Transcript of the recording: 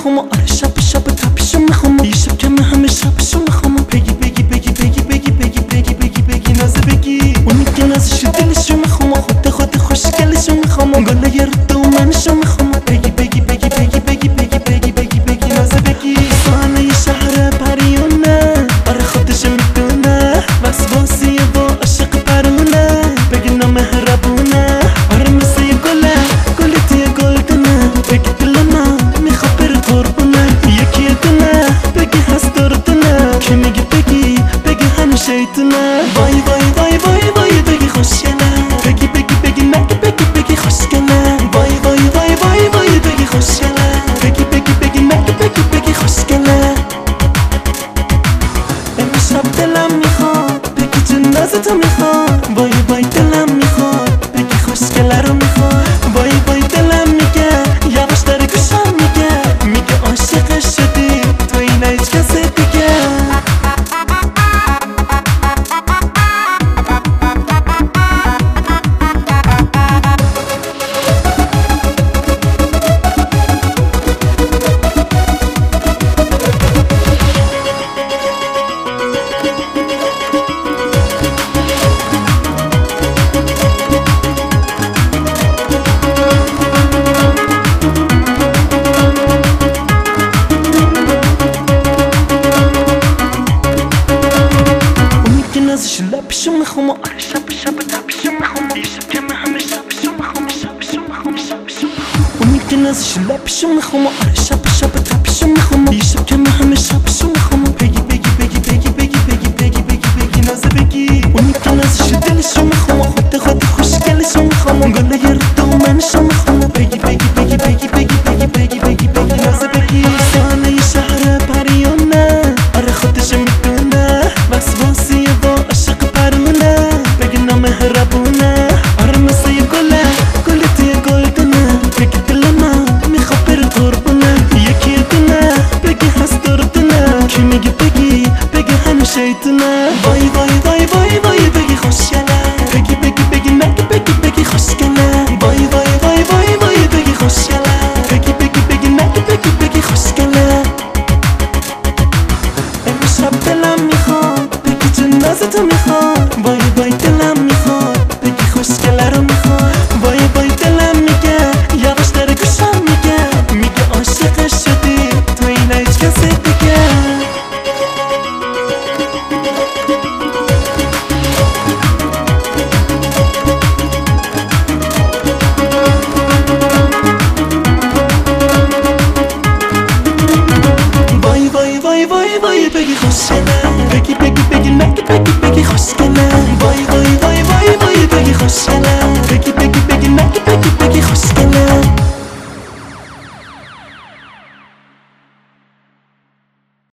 میخوام آره شب شب تپشو میخوام یه شب که من همه شبشو میخوام بگی بگی بگی بگی بگی بگی بگی بگی بگی نازه بگی اونی که نازشو دلشو میخوام خود خوشگلشو میخوام گله یه رو منشو میخوام بگی بگی بگی بگی بگی بگی بگی بگی بگی نازه بگی سانه یه شهر پریونه آره خودش میدونه وسواسی و عاشق پرونه بگی نامهربونه آره مثل یه گله گلی گلدونه بگی دل من میخواد بره قربونه یکی یه دونه بگی هست دردونه که میگی بگی بگی هنو شیطونه وای وای وای وای وای بگی خوشگله بگی بگی بگی مگه بگی بگی خوشگله وای وای وای وای وای بگی خوشگله بگی بگی بگی مگه بگی بگی خوشگله امشب دلم میخواد بگی جنازتو میخواد وای وای دلم میخواد بگی خوشگله رو میخواد وای وای دلم میگه یواش داره گوشم میگه عاشق شدی تو این هیچ کسی دیگه نازش لبشو میخوام آره شب شب تپشو میخوام یه شب که من همه شبشو میخوام شبشو میخوام اونی که نازش لبشو میخوام آره شب شب تپشو میخوام یه شب که من همه شبشو میخوام بگی بگی بگی بگی بگی بگی بگی بگی بگی نازه بگی اونی که نازش دلشو میخوام خود خوشگلشو میخوام گله یه رو منشو میخوام بگی بگی بگی بگی بگی بگی بگی بگی بگی نازه بگی سانه یه شهر پریونه آره خودش میدونه وسواسی و عاشق پرونه بگی نامهربونه آره مثل یه گله گلدونه بگی دل من میخواد بره قربونه یکی یه دونه بگی هست دردونه که میگی بگی بگی هنو شیطونه وای وای وای وای وای بگی خوشگله بگی بگی بگی مگه بگی بگی خوشگله وای وای وای وای وای بگی خوشگله بگی بگی بگی مگه بگی بگی خوشگله امشب دلم میخواد بگی جنازتو میخواد وای وای دلم میخواد بگی خوشگله رو میخواد وای وای دلم میگه یواش داره گوشم میگه عاشق شدی تو این هیچ کسی دیگه وای وای وای وای وای بگی خوشگله بگی بگی بگی مگه بگی بگی خوشگله وای وای وای وای وای بگی خوشگله بگی بگی بگی مگه بگی